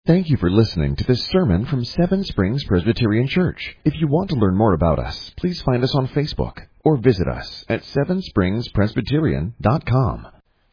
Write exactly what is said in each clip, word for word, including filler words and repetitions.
Thank you for listening to this sermon from Seven Springs Presbyterian Church. If you want to learn more about us, please find us on Facebook or visit us at seven springs presbyterian dot com.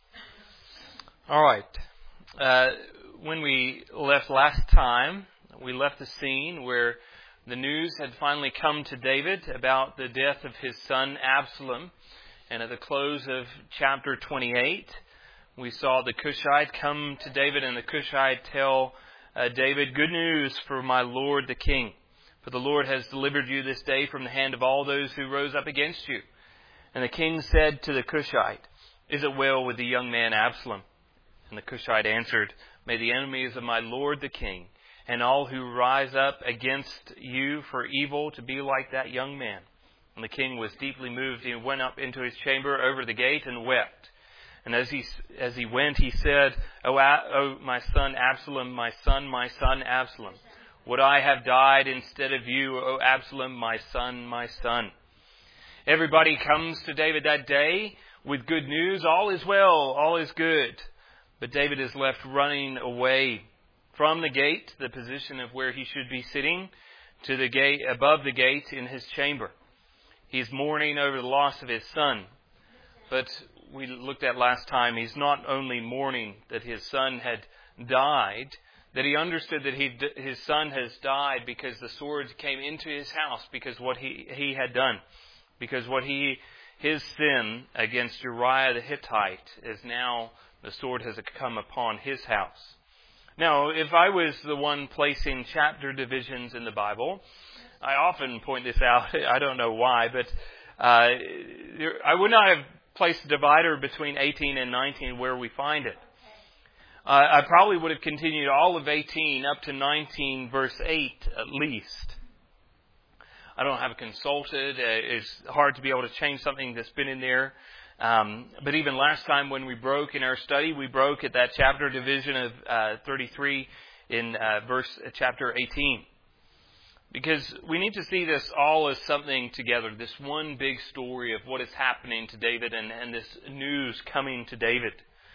All right. Uh, when we left last time, we left the scene where the news had finally come to David about the death of his son Absalom. And at the close of chapter twenty-eight, we saw the Cushite come to David, and the Cushite tell Uh, David, good news for my Lord the King. For the Lord has delivered you this day from the hand of all those who rose up against you. And the king said to the Cushite, is it well with the young man Absalom? And the Cushite answered, may the enemies of my Lord the King, and all who rise up against you for evil, to be like that young man. And the king was deeply moved. He went up into his chamber over the gate and wept. And as he as he went, he said, oh, oh, my son Absalom, my son, my son Absalom, would I have died instead of you, O Absalom, my son, my son. Everybody comes to David that day with good news. All is well, all is good. But David is left running away from the gate, the position of where he should be sitting, to the gate, above the gate in his chamber. He's mourning over the loss of his son. But we looked at last time, he's not only mourning that his son had died, that he understood that he, his son has died because the swords came into his house, because what he, he had done, because what he, his sin against Uriah the Hittite is now, the sword has come upon his house. Now, if I was the one placing chapter divisions in the Bible, I often point this out, I don't know why, but uh, I would not have place the divider between eighteen and nineteen where we find it. Uh, I probably would have continued all of eighteen up to nineteen verse eight at least. I don't have consulted. It's hard to be able to change something that's been in there. Um, but even last time when we broke in our study, we broke at that chapter division of uh, thirty-three in uh, verse uh, chapter eighteen. Because we need to see this all as something together, this one big story of what is happening to David and, and this news coming to David.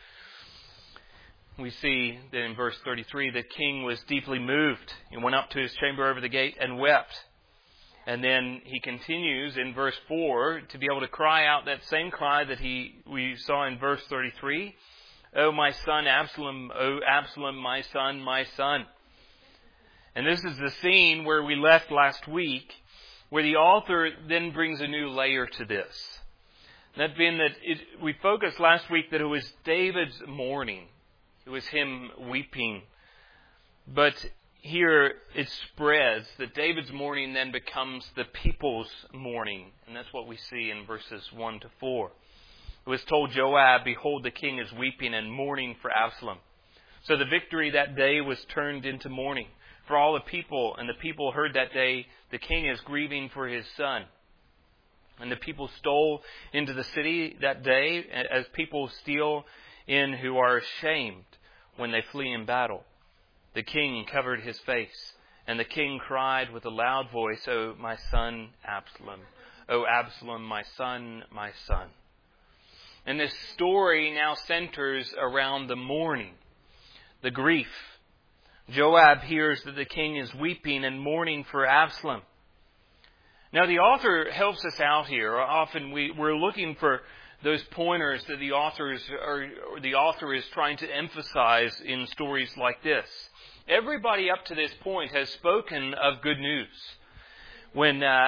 We see that in verse thirty-three, the king was deeply moved. He went up to his chamber over the gate and wept. And then he continues in verse four to be able to cry out that same cry that he we saw in verse thirty-three. Oh, my son Absalom, oh, Absalom, my son, my son. And this is the scene where we left last week, where the author then brings a new layer to this. That being that it, we focused last week that it was David's mourning. It was him weeping. But here it spreads that David's mourning then becomes the people's mourning. And that's what we see in verses one to four. It was told Joab, behold, the king is weeping and mourning for Absalom. So the victory that day was turned into mourning for all the people, and the people heard that day the king is grieving for his son. And the people stole into the city that day as people steal in who are ashamed when they flee in battle. The king covered his face, and the king cried with a loud voice, O my son Absalom, O Absalom, my son, my son. And this story now centers around the mourning, the grief. Joab hears that the king is weeping and mourning for Absalom. Now the author helps us out here. Often we, we're looking for those pointers that the authors are, or the author is trying to emphasize in stories like this. Everybody up to this point has spoken of good news. When uh,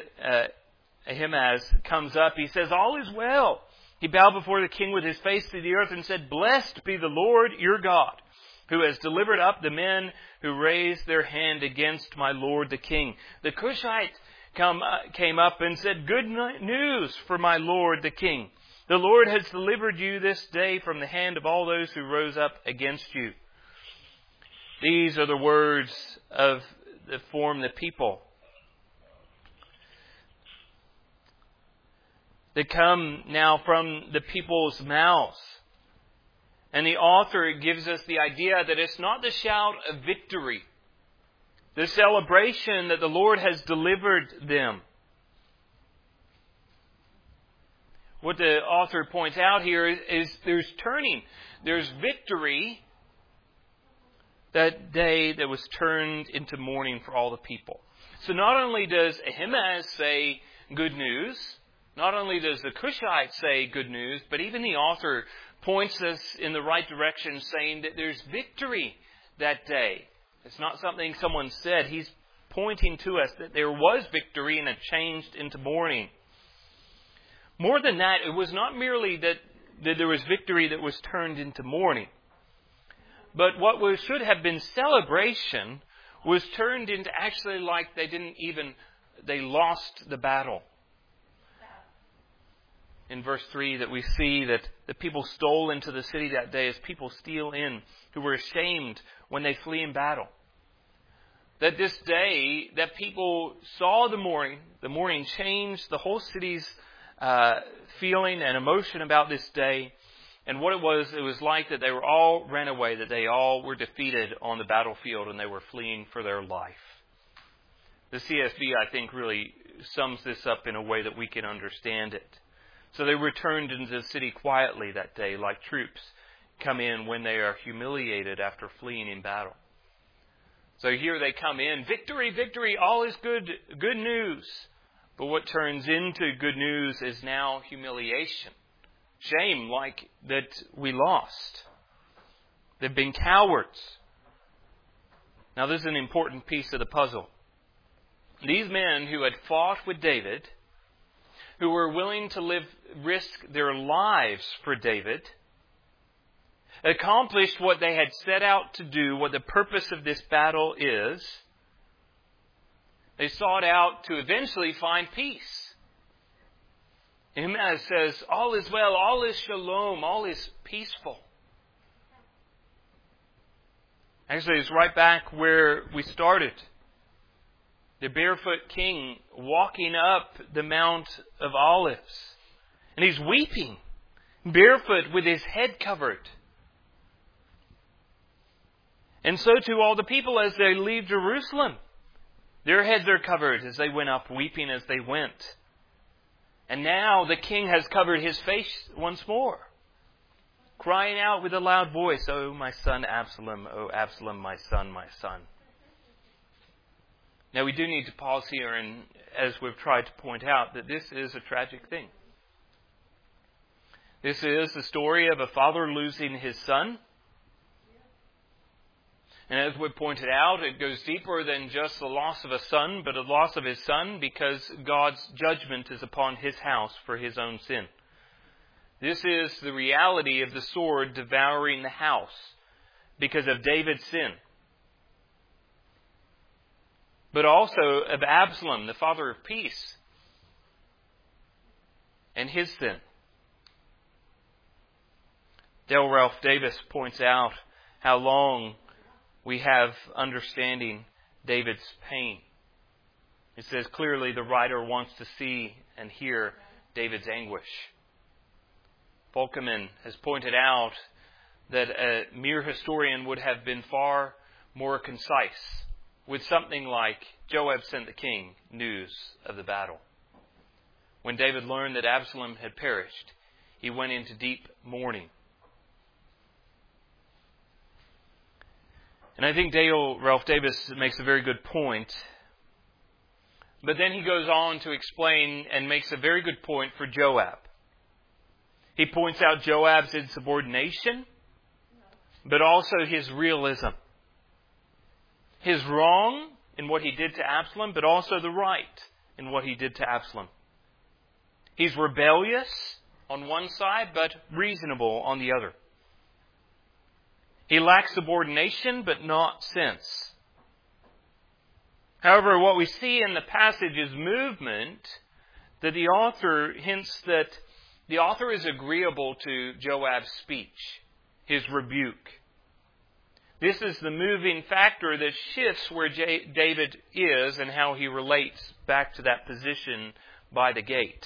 Ahimaaz comes up, he says, all is well. He bowed before the king with his face to the earth and said, blessed be the Lord your God, who has delivered up the men who raised their hand against my Lord the king. The Cushite come, uh, came up and said, good news for my Lord the king. The Lord has delivered you this day from the hand of all those who rose up against you. These are the words of that form the people. That come now from the people's mouths. And the author gives us the idea that it's not the shout of victory, the celebration that the Lord has delivered them. What the author points out here is, is there's turning. There's victory, that day that was turned into mourning for all the people. So not only does Ahimaaz say good news, not only does the Cushite say good news, but even the author points us in the right direction, saying that there's victory that day. It's not something someone said. He's pointing to us that there was victory and it changed into mourning. More than that, it was not merely that, that there was victory that was turned into mourning. But what was, should have been celebration was turned into actually like they didn't even, they lost the battle. In verse three that we see that the people stole into the city that day as people steal in, who were ashamed when they flee in battle. That this day, that people saw the mourning, the mourning changed the whole city's uh, feeling and emotion about this day. And what it was, it was like that they were all ran away, that they all were defeated on the battlefield and they were fleeing for their life. The C S B, I think, really sums this up in a way that we can understand it. So they returned into the city quietly that day, like troops come in when they are humiliated after fleeing in battle. So here they come in, victory, victory, all is good, good news. But what turns into good news is now humiliation. Shame, like that we lost. They've been cowards. Now this is an important piece of the puzzle. These men who had fought with David, who were willing to live, risk their lives for David, accomplished what they had set out to do, what the purpose of this battle is. They sought out to eventually find peace. Ahimaaz says, all is well, all is shalom, all is peaceful. Actually, it's right back where we started. The barefoot king walking up the Mount of Olives. And he's weeping, barefoot with his head covered. And so too all the people as they leave Jerusalem. Their heads are covered as they went up, weeping as they went. And now the king has covered his face once more, crying out with a loud voice, "Oh, my son Absalom, oh, Absalom, my son, my son." Now we do need to pause here, and as we've tried to point out, that this is a tragic thing. This is the story of a father losing his son. And as we pointed out, it goes deeper than just the loss of a son, but a loss of his son because God's judgment is upon his house for his own sin. This is the reality of the sword devouring the house because of David's sin. But also of Absalom, the father of peace, and his sin. Dale Ralph Davis points out how long we have understanding David's pain. It says clearly the writer wants to see and hear David's anguish. Volkman has pointed out that a mere historian would have been far more concise with something like, Joab sent the king news of the battle. When David learned that Absalom had perished, he went into deep mourning. And I think Dale Ralph Davis makes a very good point. But then he goes on to explain and makes a very good point for Joab. He points out Joab's insubordination, but also his realism. His wrong in what he did to Absalom, but also the right in what he did to Absalom. He's rebellious on one side, but reasonable on the other. He lacks subordination, but not sense. However, what we see in the passage is movement, that the author hints that the author is agreeable to Joab's speech, his rebuke. This is the moving factor that shifts where J- David is and how he relates back to that position by the gate.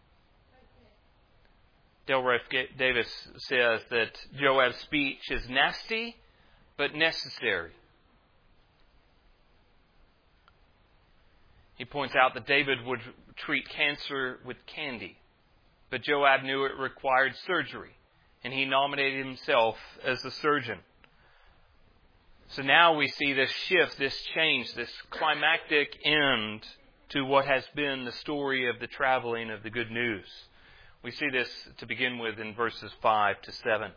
Dale Ralph Davis says that Joab's speech is nasty, but necessary. He points out that David would treat cancer with candy, but Joab knew it required surgery, and he nominated himself as the surgeon. So now we see this shift, this change, this climactic end to what has been the story of the traveling of the good news. We see this to begin with in verses five to seven.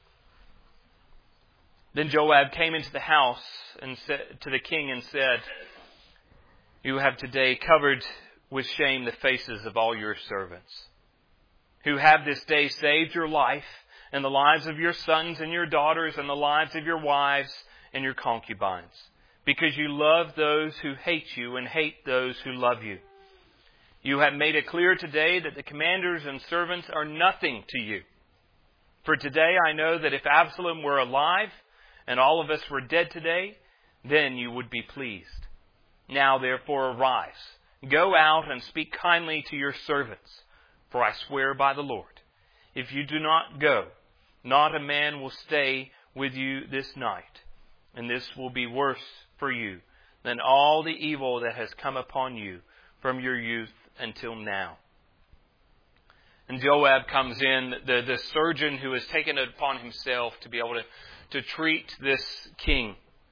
Then Joab came into the house and said to the king and said, "You have today covered with shame the faces of all your servants, who have this day saved your life and the lives of your sons and your daughters and the lives of your wives and your concubines, because you love those who hate you and hate those who love you. You have made it clear today that the commanders and servants are nothing to you. For today I know that if Absalom were alive and all of us were dead today, then you would be pleased. Now therefore arise, go out and speak kindly to your servants, for I swear by the Lord, if you do not go, not a man will stay with you this night, and this will be worse for you than all the evil that has come upon you from your youth until now." And Joab comes in, the, the surgeon who has taken it upon himself to be able to, to treat this king.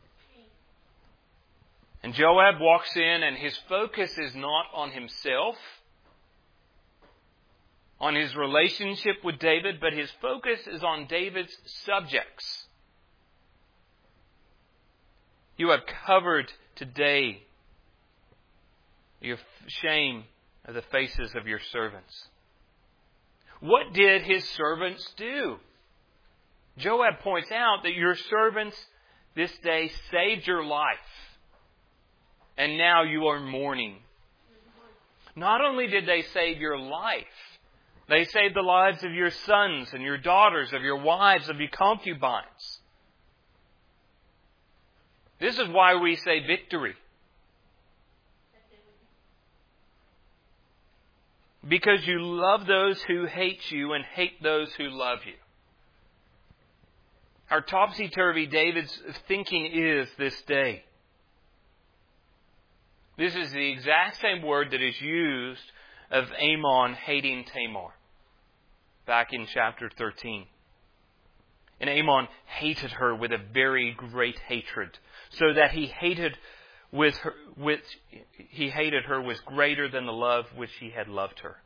And Joab walks in, and his focus is not on himself, on his relationship with David, but his focus is on David's subjects. "You have covered today your shame of the faces of your servants." What did his servants do? Joab points out that your servants this day saved your life, and now you are mourning. Not only did they save your life, they saved the lives of your sons and your daughters, of your wives, of your concubines. This is why we say victory. Because you love those who hate you and hate those who love you. How topsy-turvy David's thinking is this day. This is the exact same word that is used of Amnon hating Tamar back in chapter thirteen. And Amnon hated her with a very great hatred, so that he hated with her, with he hated her was greater than the love which he had loved her.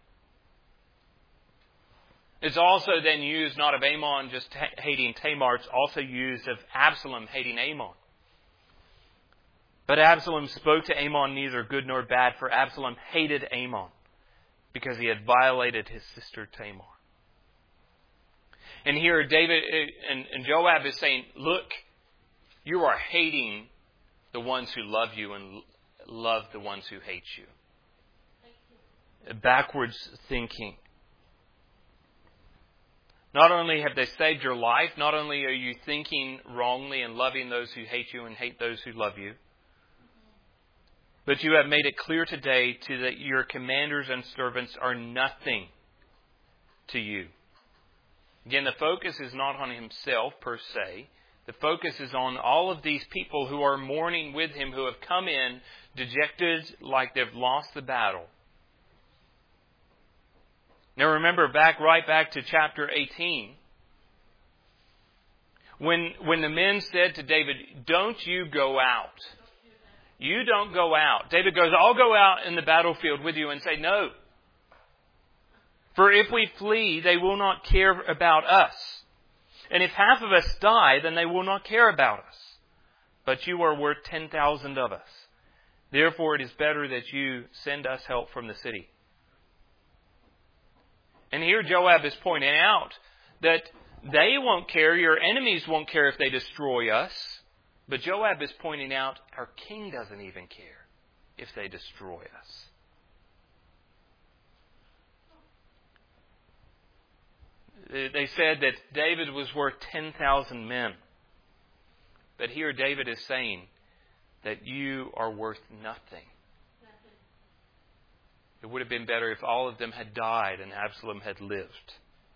It's also then used not of Amnon just hating Tamar, it's also used of Absalom hating Amnon. But Absalom spoke to Amnon neither good nor bad, for Absalom hated Amnon because he had violated his sister Tamar. And here David and, and Joab is saying, look, you are hating the ones who love you and love the ones who hate you. Backwards thinking. Not only have they saved your life, not only are you thinking wrongly and loving those who hate you and hate those who love you, but you have made it clear today to that your commanders and servants are nothing to you. Again, the focus is not on himself per se. The focus is on all of these people who are mourning with him, who have come in dejected like they've lost the battle. Now remember, back right back to chapter eighteen, when when the men said to David, "Don't you go out. You don't go out." David goes, "I'll go out in the battlefield with you," and say, "No. For if we flee, they will not care about us. And if half of us die, then they will not care about us. But you are worth ten thousand of us. Therefore it is better that you send us help from the city." And here Joab is pointing out that they won't care, your enemies won't care if they destroy us. But Joab is pointing out our king doesn't even care if they destroy us. They said that David was worth ten thousand men. But here David is saying that you are worth nothing. It would have been better if all of them had died and Absalom had lived.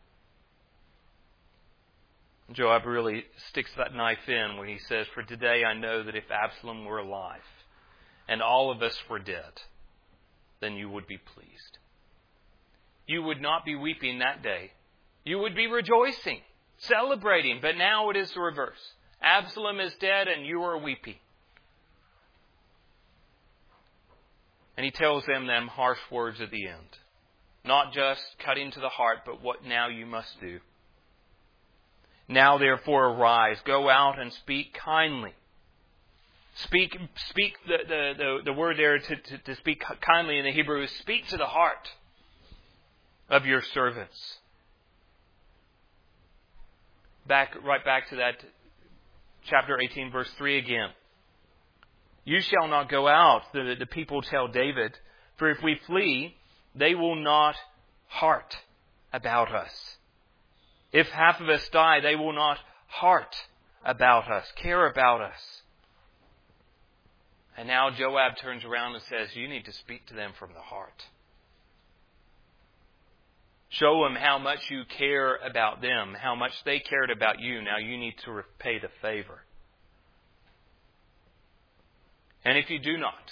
Joab really sticks that knife in when he says, "For today I know that if Absalom were alive and all of us were dead, then you would be pleased. You would not be weeping that day. You would be rejoicing, celebrating. But now it is the reverse. Absalom is dead and you are weeping. And he tells them them harsh words at the end. Not just cutting to the heart, but what now you must do. Now therefore arise, go out and speak kindly. Speak speak the, the, the, the word there to, to, to speak kindly in the Hebrew is speak to the heart of your servants. Back right back to that chapter eighteen, verse three again. You shall not go out, the, the people tell David, for if we flee, they will not heart about us. If half of us die, they will not heart about us, care about us. And now Joab turns around and says, you need to speak to them from the heart. Show them how much you care about them, how much they cared about you. Now you need to repay the favor. And if you do not,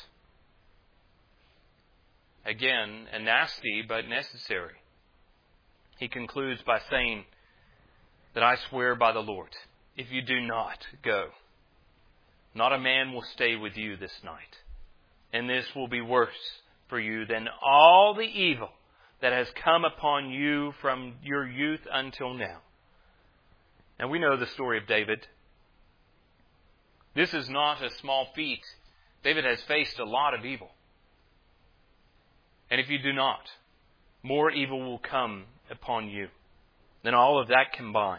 again, a nasty but necessary, he concludes by saying that I swear by the Lord, if you do not go, not a man will stay with you this night. And this will be worse for you than all the evil that has come upon you from your youth until now. And we know the story of David. This is not a small feat. David has faced a lot of evil. And if you do not, more evil will come upon you than all of that combined.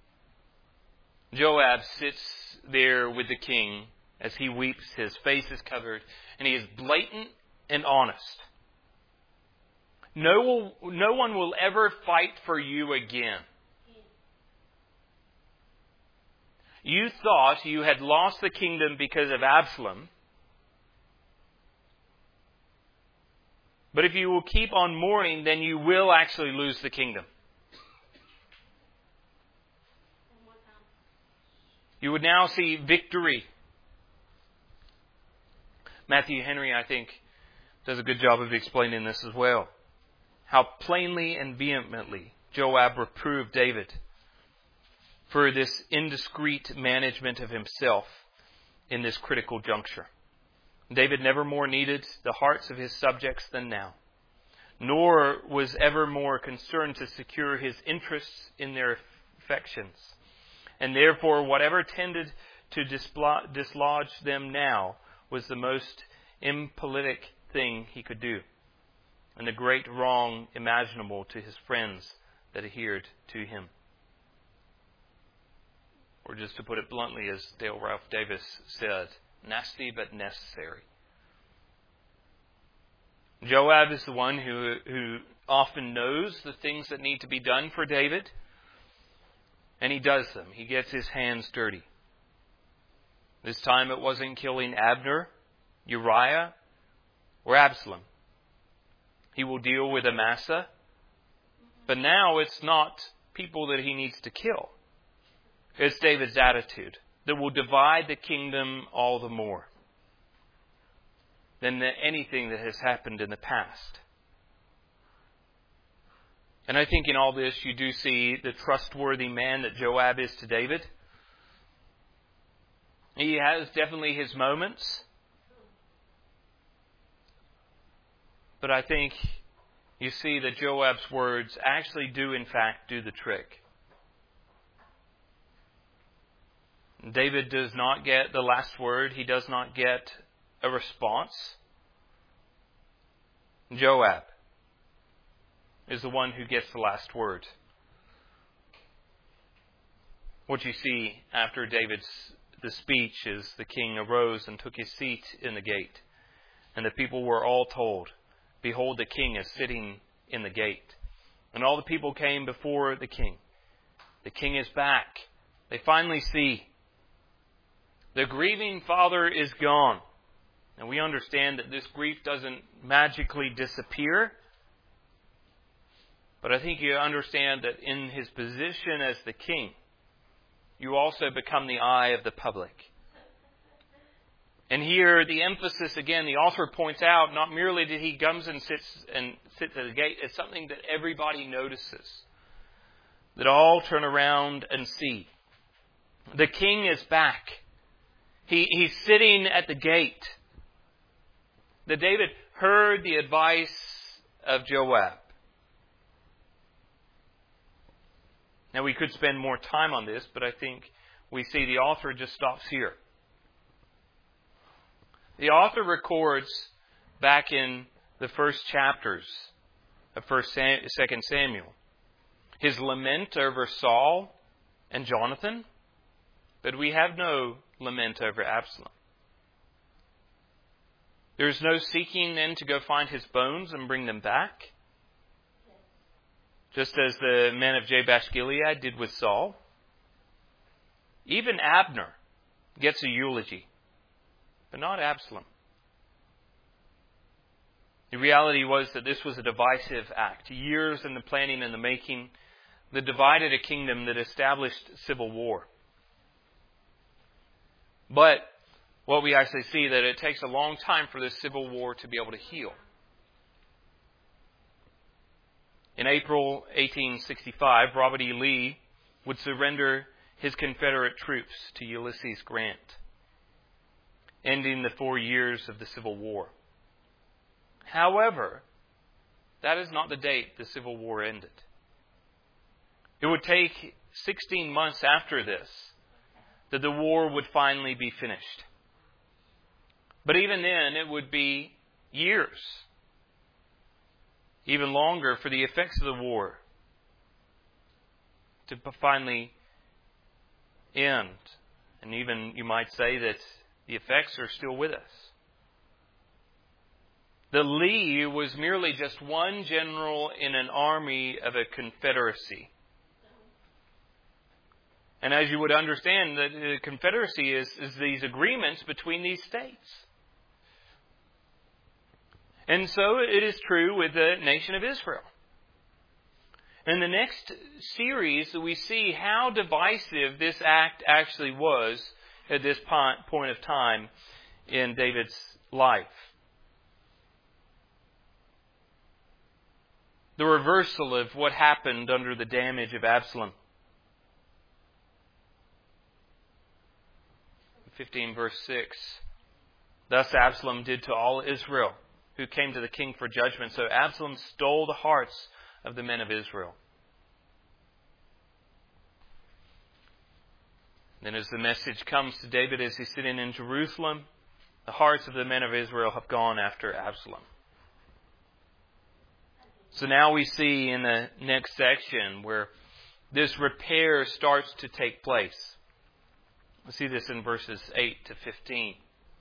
Joab sits there with the king as he weeps, his face is covered, and he is blatant and honest. No, no one will ever fight for you again. You thought you had lost the kingdom because of Absalom. But if you will keep on mourning, then you will actually lose the kingdom. You would now see victory. Matthew Henry, I think, does a good job of explaining this as well. How plainly and vehemently Joab reproved David for this indiscreet management of himself in this critical juncture. David never more needed the hearts of his subjects than now, nor was ever more concerned to secure his interests in their affections. And therefore, whatever tended to dislodge them now was the most impolitic thing he could do, and the great wrong imaginable to his friends that adhered to him. Or just to put it bluntly, as Dale Ralph Davis said, nasty but necessary. Joab is the one who, who often knows the things that need to be done for David, and he does them. He gets his hands dirty. This time it wasn't killing Abner, Uriah, or Absalom. He will deal with Amasa, but now it's not people that he needs to kill. It's David's attitude that will divide the kingdom all the more than anything that has happened in the past. And I think in all this you do see the trustworthy man that Joab is to David. He has definitely his moments. But I think you see that Joab's words actually do in fact do the trick. David does not get the last word. He does not get a response. Joab is the one who gets the last word. What you see after David's the speech is the king arose and took his seat in the gate. And the people were all told, behold, the king is sitting in the gate. And all the people came before the king. The king is back. They finally see the grieving father is gone. And we understand that this grief doesn't magically disappear. But I think you understand that in his position as the king, you also become the eye of the public. And here the emphasis again, the author points out, not merely did he comes and sits and sits at the gate, it's something that everybody notices. That all turn around and see. The king is back. He, he's sitting at the gate. That David heard the advice of Joab. Now we could spend more time on this, but I think we see the author just stops here. The author records back in the first chapters of First Sam- Second Samuel his lament over Saul and Jonathan, but we have no lament over Absalom. There is no seeking then to go find his bones and bring them back, just as the men of Jabesh Gilead did with Saul. Even Abner gets a eulogy, but not Absalom. The reality was that this was a divisive act. Years in the planning and the making that divided a kingdom that established civil war. But what we actually see that it takes a long time for this civil war to be able to heal. In April eighteen sixty-five, Robert E. Lee would surrender his Confederate troops to Ulysses Grant, ending the four years of the Civil War. However, that is not the date the Civil War ended. It would take sixteen months after this that the war would finally be finished. But even then, it would be years, even longer, for the effects of the war to finally end. And even, you might say, that the effects are still with us. The Lee was merely just one general in an army of a confederacy. And as you would understand, the confederacy is, is these agreements between these states. And so it is true with the nation of Israel. In the next series, we see how divisive this act actually was at this point of time in David's life. The reversal of what happened under the damage of Absalom. fifteen verse six. Thus Absalom did to all Israel who came to the king for judgment. So Absalom stole the hearts of the men of Israel. Then as the message comes to David as he's sitting in Jerusalem, the hearts of the men of Israel have gone after Absalom. So now we see in the next section where this repair starts to take place. We see this in verses eight to fifteen.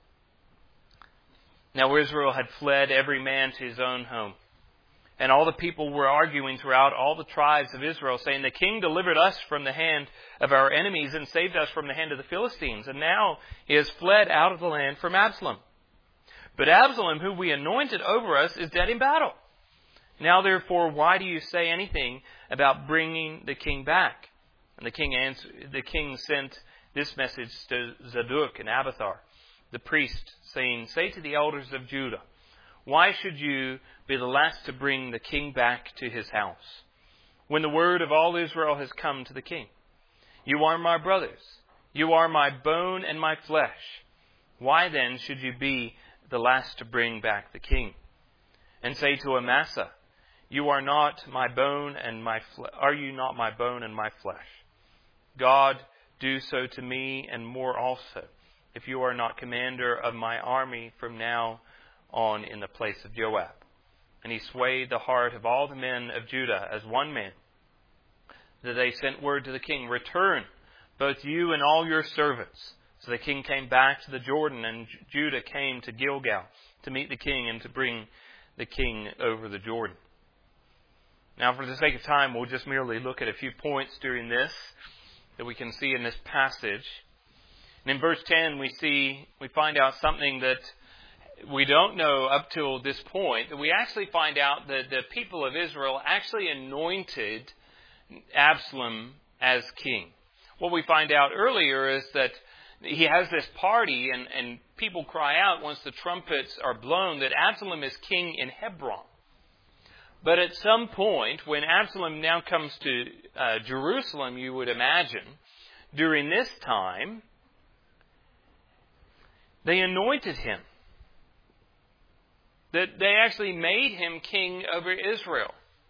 Now Israel had fled every man to his own home. And all the people were arguing throughout all the tribes of Israel, saying, the king delivered us from the hand of our enemies and saved us from the hand of the Philistines. And now he has fled out of the land from Absalom. But Absalom, who we anointed over us, is dead in battle. Now therefore, why do you say anything about bringing the king back? And the king answered, the king sent this message to Zadok and Abiathar, the priest, saying, say to the elders of Judah, why should you be the last to bring the king back to his house, when the word of all Israel has come to the king? You are my brothers. You are my bone and my flesh. Why then should you be the last to bring back the king? And say to Amasa, you are not my bone and my fle- are you not my bone and my flesh? God, do so to me and more also, if you are not commander of my army from now on in the place of Joab. And he swayed the heart of all the men of Judah as one man, that they sent word to the king, return, both you and all your servants. So the king came back to the Jordan, and Judah came to Gilgal to meet the king and to bring the king over the Jordan. Now, for the sake of time, we'll just merely look at a few points during this that we can see in this passage. And in verse ten, we see, we find out something that we don't know up till this point. That we actually find out that the people of Israel actually anointed Absalom as king. What we find out earlier is that he has this party, and, and people cry out once the trumpets are blown that Absalom is king in Hebron. But at some point, when Absalom now comes to uh, Jerusalem, you would imagine, during this time, they anointed him. That they actually made him king over Israel.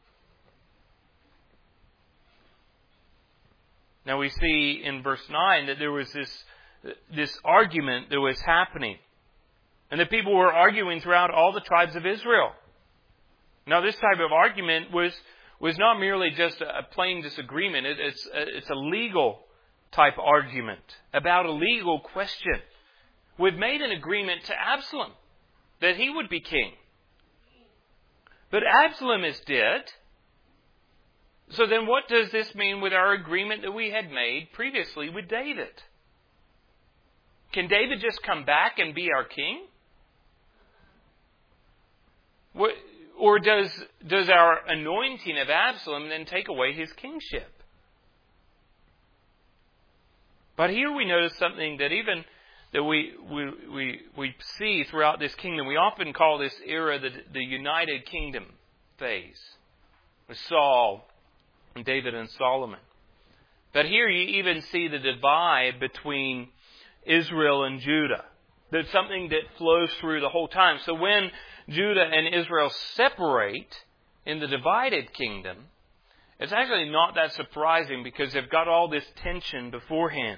Now we see in verse nine that there was this, this argument that was happening. And the people were arguing throughout all the tribes of Israel. Now this type of argument was, was not merely just a plain disagreement. It, it's, a, it's a legal type argument about a legal question. We've made an agreement to Absalom that he would be king. But Absalom is dead. So then what does this mean with our agreement that we had made previously with David? Can David just come back and be our king? What, or does, does our anointing of Absalom then take away his kingship? But here we notice something that even that we, we, we, we see throughout this kingdom. We often call this era the, the United Kingdom phase, with Saul and David and Solomon. But here you even see the divide between Israel and Judah. There's something that flows through the whole time. So when Judah and Israel separate in the divided kingdom, it's actually not that surprising because they've got all this tension beforehand.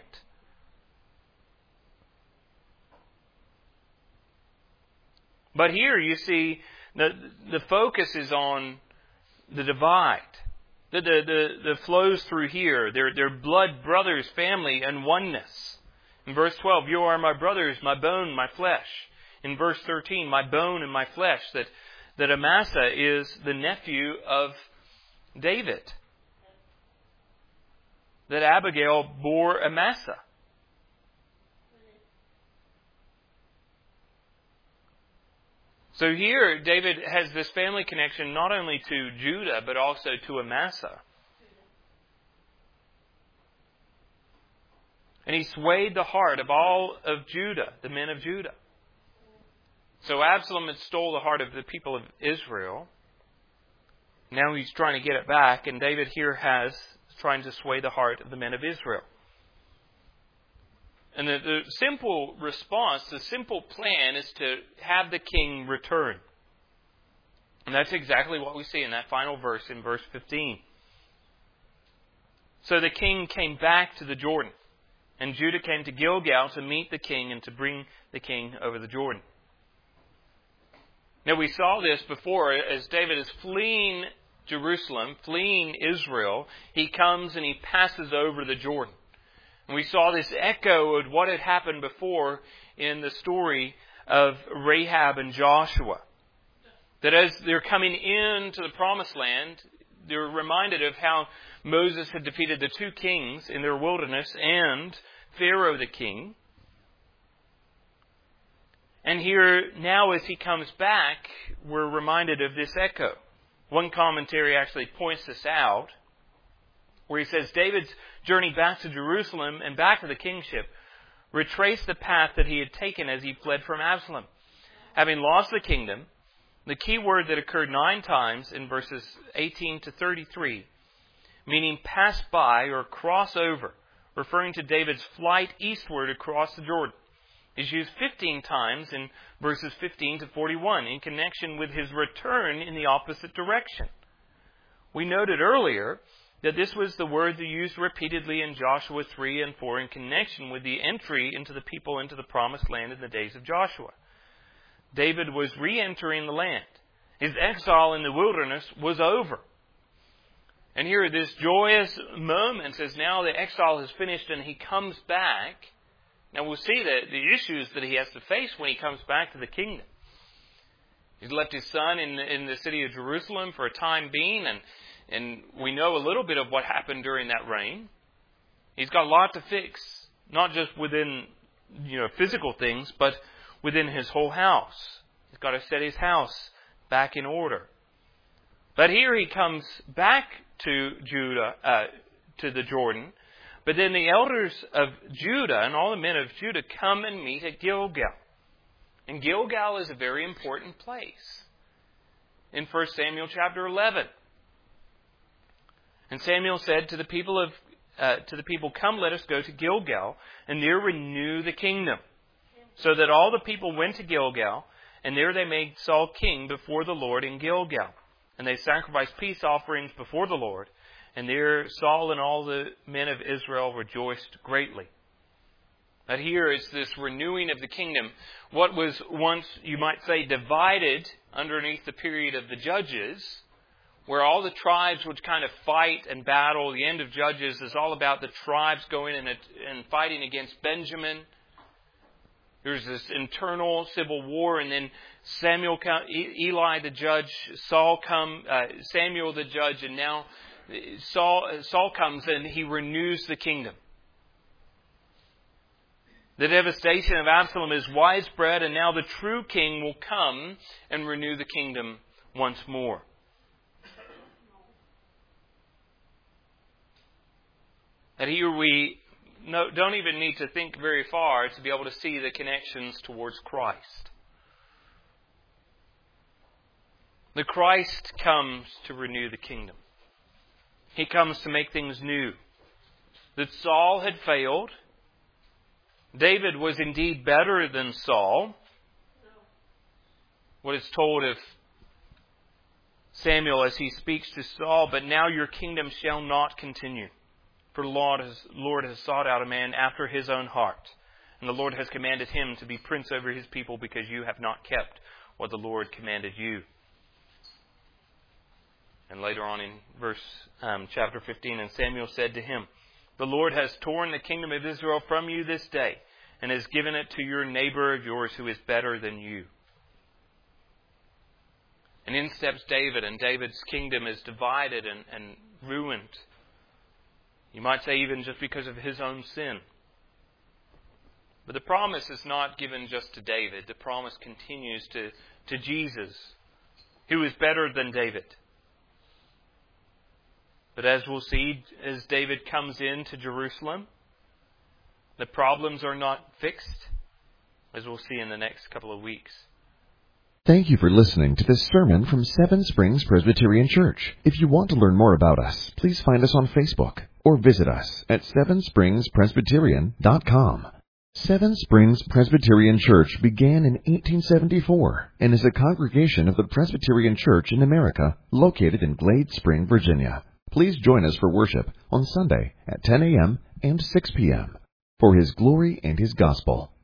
But here you see the, the focus is on the divide. The, the, the, the flows through here. They're, they're blood brothers, family, and oneness. In verse twelve, you are my brothers, my bone, my flesh. In verse thirteen, my bone and my flesh. That, that Amasa is the nephew of David. That Abigail bore Amasa. So here, David has this family connection not only to Judah, but also to Amasa. And he swayed the heart of all of Judah, the men of Judah. So Absalom had stole the heart of the people of Israel. Now he's trying to get it back, and David here has trying to sway the heart of the men of Israel. And the, the simple response, the simple plan is to have the king return. And that's exactly what we see in that final verse in verse fifteen. So the king came back to the Jordan, and Judah came to Gilgal to meet the king and to bring the king over the Jordan. Now we saw this before as David is fleeing Jerusalem, fleeing Israel. He comes and he passes over the Jordan. And we saw this echo of what had happened before in the story of Rahab and Joshua. That as they're coming into the promised land, they're reminded of how Moses had defeated the two kings in their wilderness and Pharaoh the king. And here, now as he comes back, we're reminded of this echo. One commentary actually points this out, where he says, David's journey back to Jerusalem and back to the kingship retraced the path that he had taken as he fled from Absalom. Having lost the kingdom, the key word that occurred nine times in verses eighteen to thirty-three, meaning pass by or cross over, referring to David's flight eastward across the Jordan, is used fifteen times in verses fifteen to forty-one in connection with his return in the opposite direction. We noted earlier that this was the word used repeatedly in Joshua three and four in connection with the entry into the people into the promised land in the days of Joshua. David was re-entering the land. His exile in the wilderness was over. And here this joyous moment as now the exile is finished and he comes back. Now we'll see the, the issues that he has to face when he comes back to the kingdom. He's left his son in, in the city of Jerusalem for a time being, and And we know a little bit of what happened during that reign. He's got a lot to fix, not just within, you know, physical things, but within his whole house. He's got to set his house back in order. But here he comes back to Judah, uh, to the Jordan. But then the elders of Judah and all the men of Judah come and meet at Gilgal. And Gilgal is a very important place. In First Samuel chapter eleven. And Samuel said to the people of uh, to the people, "Come, let us go to Gilgal, and there renew the kingdom." So that all the people went to Gilgal, and there they made Saul king before the Lord in Gilgal. And they sacrificed peace offerings before the Lord, and there Saul and all the men of Israel rejoiced greatly. But here is this renewing of the kingdom. What was once, you might say, divided underneath the period of the Judges, where all the tribes would kind of fight and battle. The end of Judges is all about the tribes going and, and fighting against Benjamin. There's this internal civil war, and then Samuel, Eli the judge, Saul come, uh, Samuel the judge, and now Saul, Saul comes and he renews the kingdom. The devastation of Absalom is widespread, and now the true king will come and renew the kingdom once more. And here we no, don't even need to think very far to be able to see the connections towards Christ. The Christ comes to renew the kingdom. He comes to make things new. That Saul had failed. David was indeed better than Saul. What is told of Samuel as he speaks to Saul, "But now your kingdom shall not continue. For the Lord has, Lord has sought out a man after his own heart. And the Lord has commanded him to be prince over his people because you have not kept what the Lord commanded you." And later on in verse um, chapter fifteen, "And Samuel said to him, The Lord has torn the kingdom of Israel from you this day, and has given it to your neighbor of yours who is better than you." And in steps David, and David's kingdom is divided and, and ruined. You might say even just because of his own sin. But the promise is not given just to David. The promise continues to, to Jesus, who is better than David. But as we'll see, as David comes into Jerusalem, the problems are not fixed, as we'll see in the next couple of weeks. Thank you for listening to this sermon from Seven Springs Presbyterian Church. If you want to learn more about us, please find us on Facebook or visit us at seven springs presbyterian dot com. Seven Springs Presbyterian Church began in eighteen seventy-four and is a congregation of the Presbyterian Church in America located in Glade Spring, Virginia. Please join us for worship on Sunday at ten a.m. and six p.m. for His glory and His gospel.